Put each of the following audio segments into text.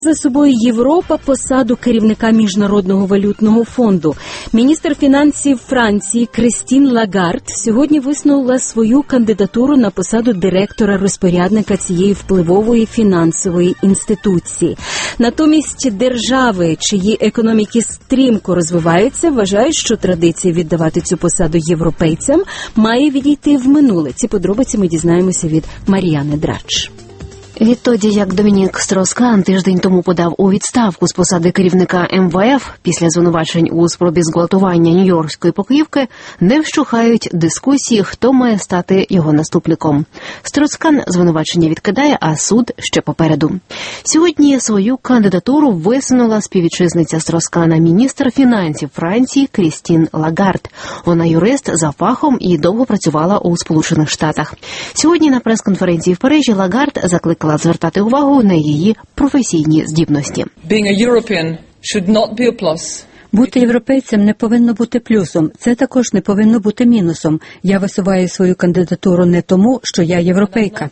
За собою Європа посаду керівника Міжнародного валютного фонду. Міністр фінансів Франції Крістін Лагард сьогодні висунула свою кандидатуру на посаду директора-розпорядника цієї впливової фінансової інституції. Натомість держави, чиї економіки стрімко розвиваються, вважають, що традиція віддавати цю посаду європейцям має відійти в минуле. Ці подробиці ми дізнаємося від Мар'яни Драч. Відтоді, як Домінік Строскан тиждень тому подав у відставку з посади керівника МВФ після звинувачень у спробі зґвалтування нью-йоркської покоївки, не вщухають дискусії, хто має стати його наступником. Строскан звинувачення відкидає, а суд ще попереду. Сьогодні свою кандидатуру висунула співвітчизниця Строскана, міністр фінансів Франції Крістін Лагард. Вона юрист за фахом і довго працювала у Сполучених Штатах. Сьогодні на прес-конференції в Парижі Лагард закликала звертати увагу на її професійні здібності. Бути європейцем не повинно бути плюсом, це також не повинно бути мінусом. Я висуваю свою кандидатуру не тому, що я європейка.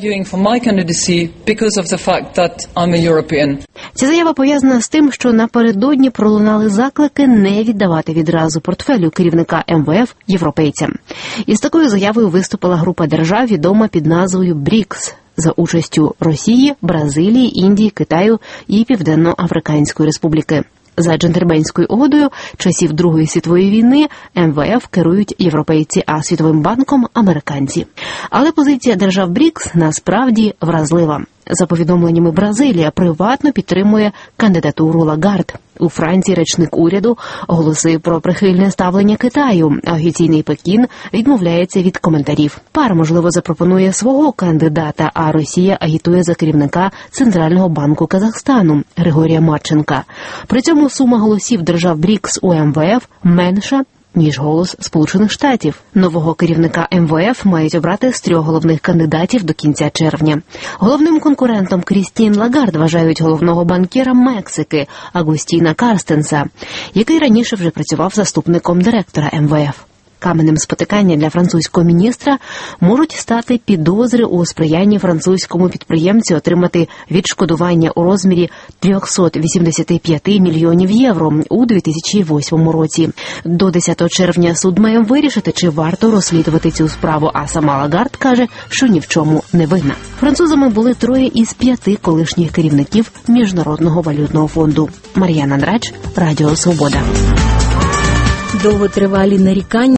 Ця заява пов'язана з тим, що напередодні пролунали заклики не віддавати відразу портфелю керівника МВФ європейцям. Із такою заявою виступила група держав, відома під назвою БРІКС, за участю Росії, Бразилії, Індії, Китаю і Південно-Африканської Республіки. За джентльменською угодою часів Другої світової війни МВФ керують європейці, а Світовим банком – американці. Але позиція держав БРІКС насправді вразлива. За повідомленнями, Бразилія приватно підтримує кандидатуру Лагард. У Франції речник уряду оголосив про прихильне ставлення Китаю, а офіційний Пекін відмовляється від коментарів. Пар, можливо, запропонує свого кандидата, а Росія агітує за керівника Центрального банку Казахстану Григорія Марченка. При цьому сума голосів держав БРІКС у МВФ менша, ніж голос Сполучених Штатів. Нового керівника МВФ мають обрати з 3 головних кандидатів до кінця червня. Головним конкурентом Крістін Лагард вважають головного банкіра Мексики Агустіна Карстенса, який раніше вже працював заступником директора МВФ. Каменем спотикання для французького міністра можуть стати підозри у сприянні французькому підприємцю отримати відшкодування у розмірі 385 мільйонів євро у 2008 році. До 10 червня суд має вирішити, чи варто розслідувати цю справу, а сама Лагард каже, що ні в чому не винна. Французами були 3 із 5 колишніх керівників Міжнародного валютного фонду. Мар'яна Драч, Радіо Свобода. Довготривалі нарікання